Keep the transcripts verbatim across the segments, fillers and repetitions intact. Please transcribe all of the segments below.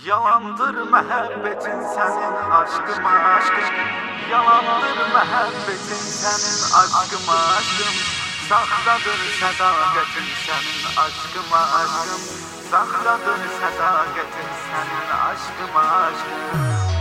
Yalandır məhəbbətin sənin aşkıma aşkım. Yalandır məhəbbətin sənin aşkıma aşkım. Saxtadır sədaqətin sənin aşkıma aşkım. Saxtadır sədaqətin sənin aşkıma aşkım.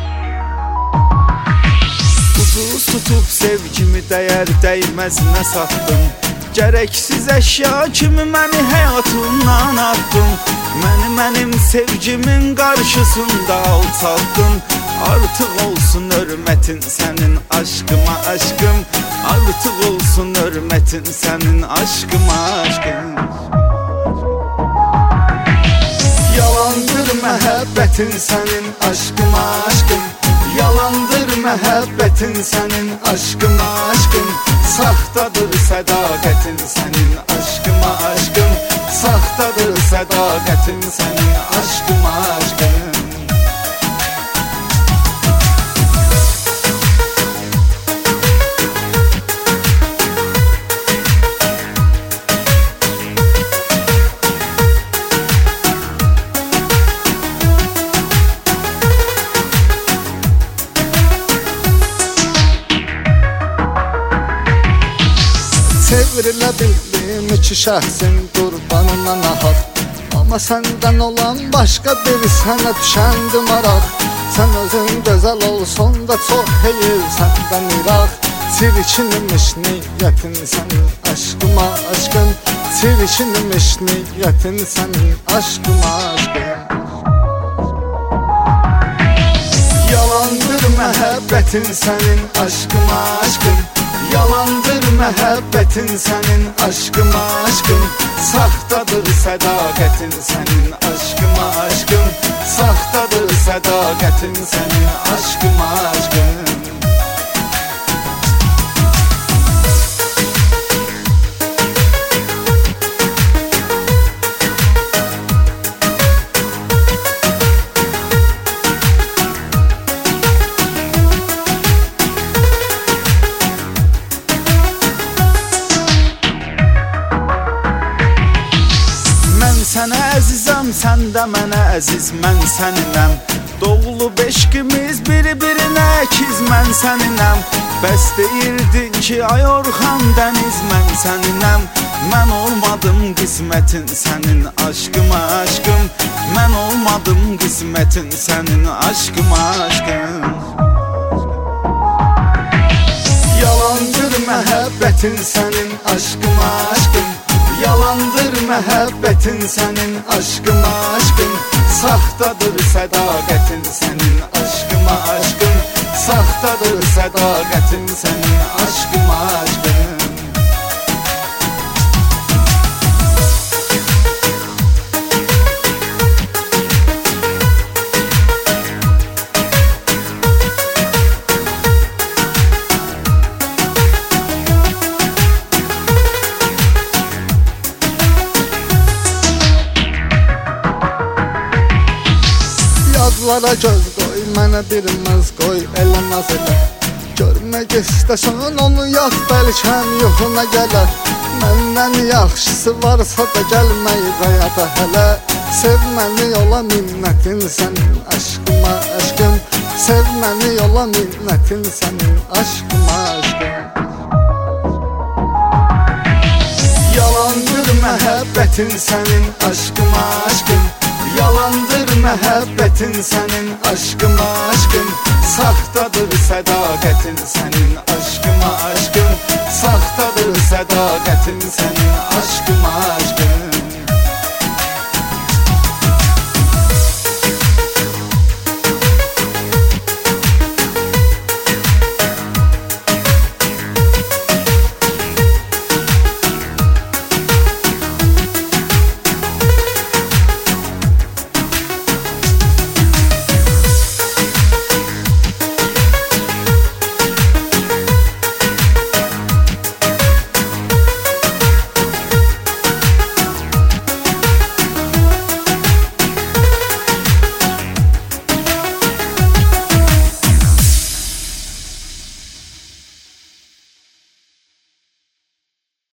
Ucuz tutub sevgimi dəyər dəyməzinə satdın. Gereksiz eşya kimi məni həyatımdan attın. Məni mənim sevgimin qarşısında alçaldın. Artıq olsun hörmətin sənin aşkıma aşkım. Artıq olsun hörmətin sənin aşkıma aşkım. Yalandır məhəbbətin sənin aşkıma aşkım. Yalandır məhəbbətin sənin aşkıma aşkım. Saxtadır sədaqətin sənin aşkıma aşkım. Saxtadır sədaqətin sənin aşkıma aşkım. Çevrilə bildim iki şəxsin qurbanına nahaq. Amma səndən olan başqa biri sənə düşəndi maraq. Sən özün gözəl olsun da çox heyir səndən iraq. Çirkinmiş niyyətin sənin aşkıma aşkın. Çirkinmiş niyyətin sənin aşkıma aşkın. Yalandır məhəbbətin sənin aşkıma aşkım. Yalandır məhəbbətin sənin aşkıma aşkım. Saxtadır sədaqətin sənin aşkıma aşkım. Saxtadır sədaqətin sənin aşkıma aşkım. Sənə əzizəm, sən də mənə əziz, mən səninəm. Doğulub eşqimiz bir-birinə əkiz, mən səninəm. Bəs deyirdin ki, ay Orxan dəniz, mən səninəm. Mən olmadım qismətin sənin aşkıma aşkım. Mən olmadım qismətin sənin aşkıma aşkım. Yalandır məhəbbətin sənin aşkıma aşkım. Yalandır məhəbbətin sənin aşkıma aşkım. Saxtadır sədaqətin sənin aşkıma aşkım. Saxtadır sədaqətin sənin aşkıma aşkım. Yazlara göz qoy, mənə bir mız qoy, elə naz elə. Görmək istəsən onu yaz, bəlkəm yoxuna gələr. Məndən yaxşısı varsa da gəlməyib həyata hələ. Sevməni yola minnətin sənin aşkıma aşkım. Sevməni yola minnətin sənin aşkıma aşkım. Yalandır məhəbbətin sənin aşkıma aşkım. Yalandır məhəbbətin sənin aşkıma aşkım. Saxtadır sədaqətin sənin aşkıma aşkım. Saxtadır sədaqətin sənin aşkıma aşkım.